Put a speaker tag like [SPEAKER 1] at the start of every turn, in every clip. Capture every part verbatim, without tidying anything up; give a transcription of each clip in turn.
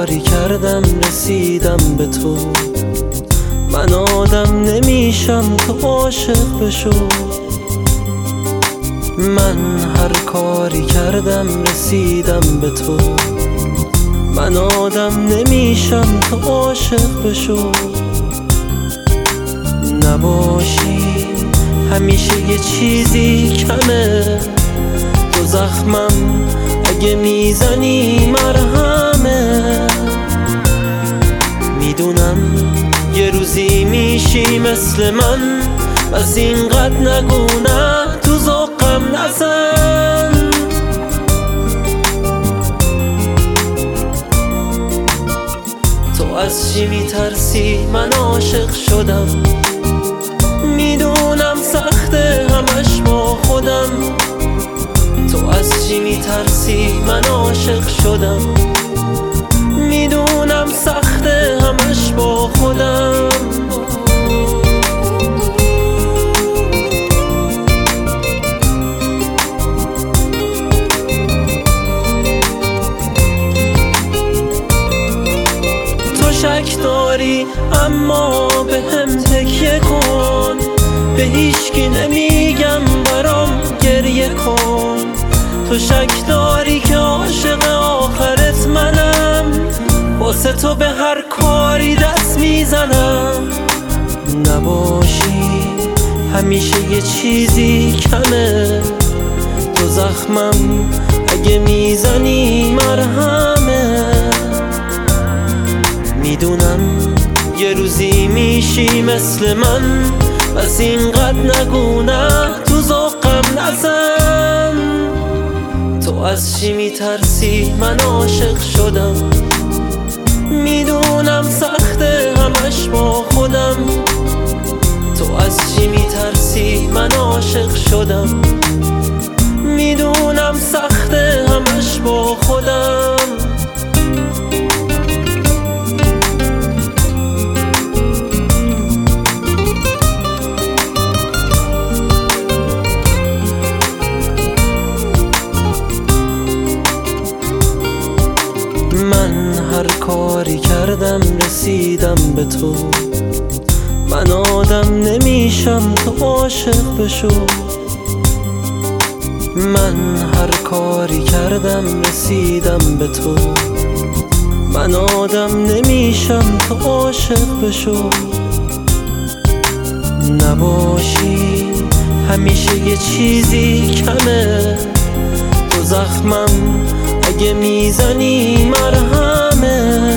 [SPEAKER 1] کاری کردم رسیدم به تو. من آدم نمیشم تو عاشق بشو. من هر کاری کردم رسیدم به تو. من آدم نمیشم تو عاشق بشو. نباشی همیشه یه چیزی کمه، تو زخمم اگه میزنی مرهمه. میدونم یه روزی میشی مثل من، بس اینقدر نگو نه، تو ذوقم نزن. تو از چی میترسی؟ من عاشق شدم. میدونم سخته همش با خودم. تو از چی میترسی؟ من عاشق شدم. میدونم سخته همش با خودم. تو شک داری اما به هم تکیه کن. به هیچکی نمیگم برام گریه کن. تو شک داری که عاشق آخرت منم، واسه تو به هر کاری دست میزنم. نباشی همیشه یه چیزی کمه، تو زخمم اگه میزنی مرهمه. میدونم یه روزی میشی مثل من، بس اینقدر نگو نه، تو ذوقم نزن. تو از چی میترسی؟ من عاشق شدم. میدونم سخته همش با خودم. تو از چی میترسی؟ من عاشق شدم. میدونم سخته همش با خودم. من هر کاری کردم رسیدم به تو. من آدم نمیشم تو عاشق بشو. من هر کاری کردم رسیدم به تو. من آدم نمیشم تو عاشق بشو. نباشی همیشه یه چیزی کمه، تو زخمم اگه میزنی مرهمه.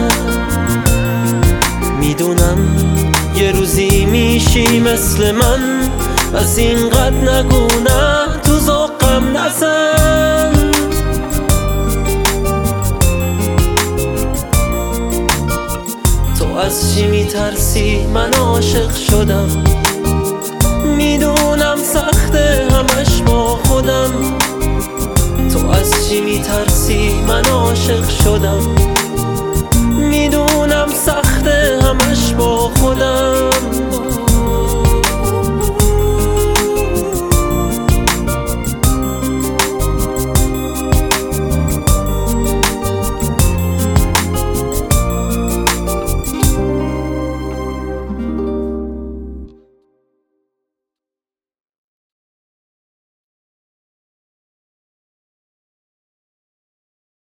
[SPEAKER 1] میدونم یه روزی میشی مثل من، بس اینقدر نگو نه، تو ذوقم نزن. تو از چی میترسی؟ من عاشق شدم. میدونم سخته همش با خودم. تو از چی میترسی؟ من عاشق شدم.